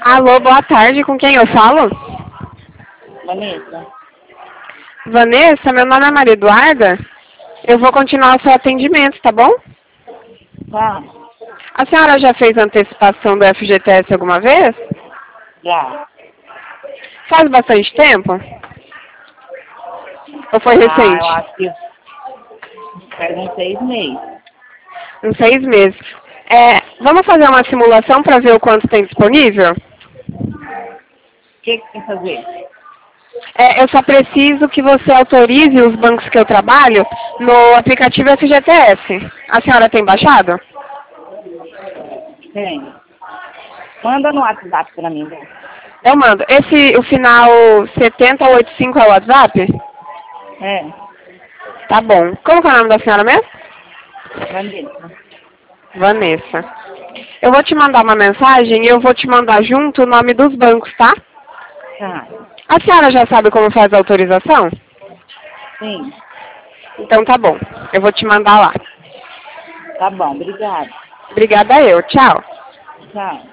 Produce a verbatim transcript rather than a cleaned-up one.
Alô, boa tarde. Com quem eu falo? Vanessa? Vanessa, meu nome é Maria Eduarda. Eu vou continuar o seu atendimento, tá bom? Tá. A senhora já fez antecipação do F G T S alguma vez? Já. Faz bastante tempo? Ou foi Ah, eu recente? acho que faz uns seis meses. Uns seis meses. É, vamos fazer uma simulação para ver o quanto tem disponível? O que, que tem que fazer? É, eu só preciso que você autorize os bancos que eu trabalho no aplicativo F G T S. A senhora tem baixado? Tem. Manda no WhatsApp pra mim, né? Eu mando. Esse, o final setenta oitenta e cinco é o WhatsApp? É. Tá bom. Como que é o nome da senhora mesmo? Vanessa. Vanessa. Eu vou te mandar uma mensagem e eu vou te mandar junto o nome dos bancos, tá? Tá. A senhora já sabe como faz a autorização? Sim. Então tá bom. Eu vou te mandar lá. Tá bom, obrigada. Obrigada eu. Tchau. Tchau.